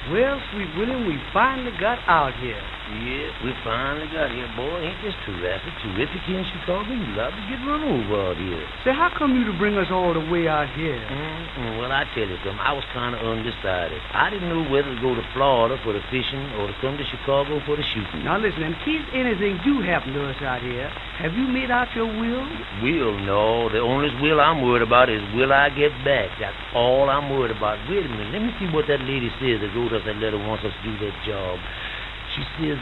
Well, Sweet William, we finally got out here. Yeah, we finally got here, boy. Ain't this terrific here in Chicago? You love to get run over out here. Say, how come you to bring us all the way out here? Well, I tell you something. I was kind of undecided. I didn't know whether to go to Florida for the fishing or to come to Chicago for the shooting. Now, listen, in case anything do happen to us out here, have you made out your will? Will? No. The only will I'm worried about is will I get back. That's all I'm worried about. Wait a minute. Let me see what that lady says that wrote us that letter wants us to do that job. She says,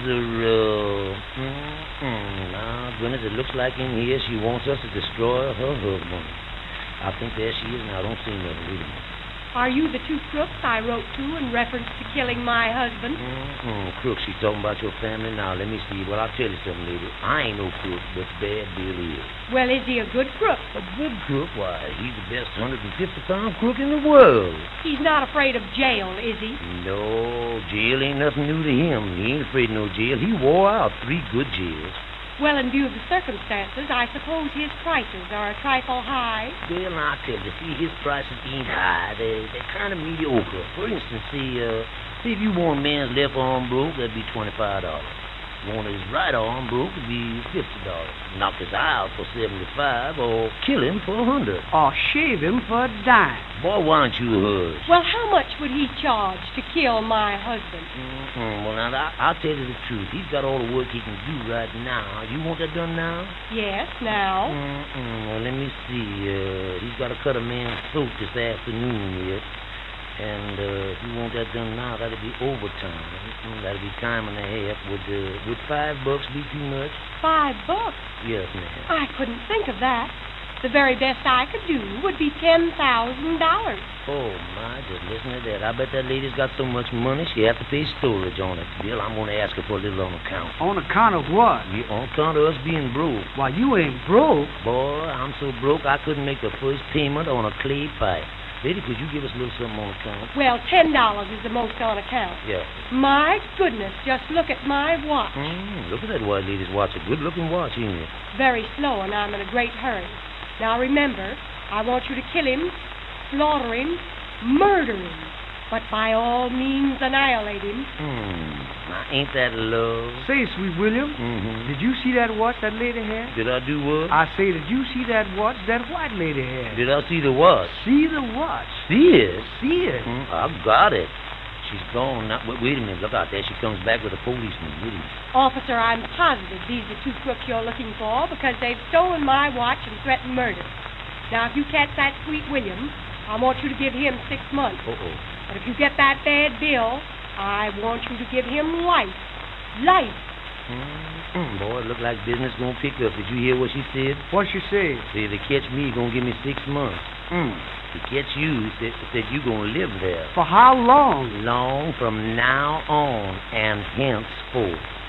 goodness, it looks like in here she wants us to destroy her husband. I think there she is now. I don't see nothing. Wait a minute. Are you the two crooks I wrote to in reference to killing my husband? Crooks, she's talking about your family now. Let me see. Well, I'll tell you something, lady. I ain't no crook, but Bad Bill is. Well, is he a good crook? A good crook? Why, he's the best 150-pound crook in the world. He's not afraid of jail, is he? No, jail ain't nothing new to him. He ain't afraid of no jail. He wore out 3 good jails. Well, in view of the circumstances, I suppose his prices are a trifle high. Well, I tell you, see, his prices ain't high. They're kind of mediocre. For instance, see if you want a man's left arm broke, that'd be $25. Want his right arm broke, it'd be $50. Knock his eye out for $75, or kill him for $100. Or shave him for a dime. Boy, why don't you hush? Well, how much would he charge to kill my husband? Well, now, I'll tell you the truth. He's got all the work he can do right now. You want that done now? Yes, now. Well, let me see. He's got to cut a man's throat this afternoon yet. And if you want that done now, that'll be overtime. That'll be time and a half. Would $5 be too much? $5? Yes, ma'am. I couldn't think of that. The very best I could do would be $10,000. Oh, my, just listen to that. I bet that lady's got so much money she have to pay storage on it. Bill, I'm going to ask her for a little on account. On account of what? Yeah, on account of us being broke. Why, you ain't broke. Boy, I'm so broke I couldn't make the first payment on a clay pipe. Lady, could you give us a little something on account? Well, $10 is the most on account. Yeah. My goodness, just look at my watch. Look at that white lady's watch. A good-looking watch, ain't it? Very slow, and I'm in a great hurry. Now, remember, I want you to kill him, slaughter him, murder him, but by all means annihilate him. Now, ain't that love? Say, Sweet William, did you see that watch that lady had? Did I do what? I say, did you see that watch that white lady had? Did I see the watch? See the watch. See it? See it. I got it. She's gone now. Wait a minute. Look out there. She comes back with a policeman. Wait a minute. Officer, I'm positive these are two crooks you're looking for because they've stolen my watch and threatened murder. Now, if you catch that Sweet William, I want you to give him 6 months. But if you get that Bad Bill, I want you to give him life. Life. Boy, it look like business gonna pick up. Did you hear what she said? What she say? Say, if they catch me, gonna give me 6 months. To catch you, said you gonna live there. For how long? Long from now on and henceforth.